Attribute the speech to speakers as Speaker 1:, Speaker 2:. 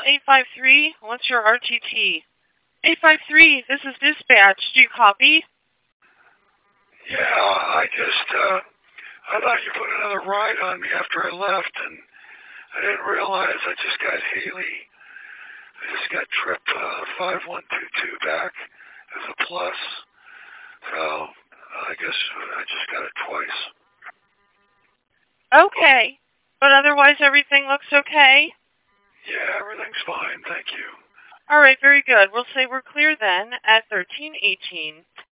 Speaker 1: 853. What's your RTT? 853, this is dispatch. Do you copy?
Speaker 2: Yeah, I thought you put another ride on me after I left, and I didn't realize I just got Haley. I just got trip 5122 back as a plus. So I guess I just got it twice.
Speaker 1: Okay. But otherwise everything looks okay?
Speaker 2: Yeah, everything's fine, thank you.
Speaker 1: All right, very good. We'll say we're clear then at 1318.